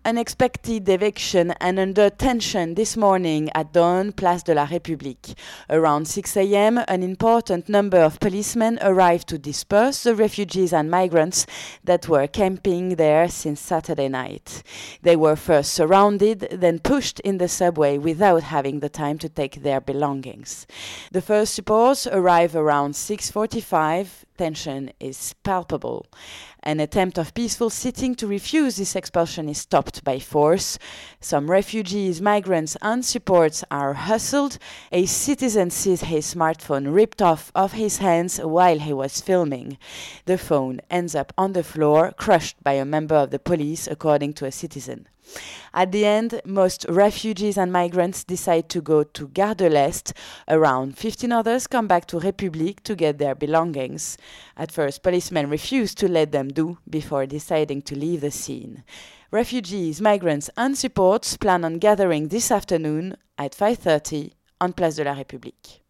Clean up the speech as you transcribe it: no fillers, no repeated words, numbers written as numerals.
unexpected eviction and under tension this morning at dawn, Place de la République. Around 6 a.m., an important number of policemen arrived to disperse the refugees and migrants that were camping there since Saturday night. They were first surrounded, then pushed in the subway without having the time to take their belongings. The first supports arrive around 6:45. Tension is palpable. An attempt of peaceful sitting to refuse this expulsion is stopped by force. Some refugees, migrants, and supports are hustled. A citizen sees his smartphone ripped off of his hands while he was filming. The phone ends up on the floor, crushed by a member of the police, according to a citizen. At the end, most refugees and migrants decide to go to Gare de l'Est. Around 15 others come back to République to get their belongings. At first, policemen refused to let them do before deciding to leave the scene. Refugees, migrants, and supports plan on gathering this afternoon at 5:30 on Place de la République.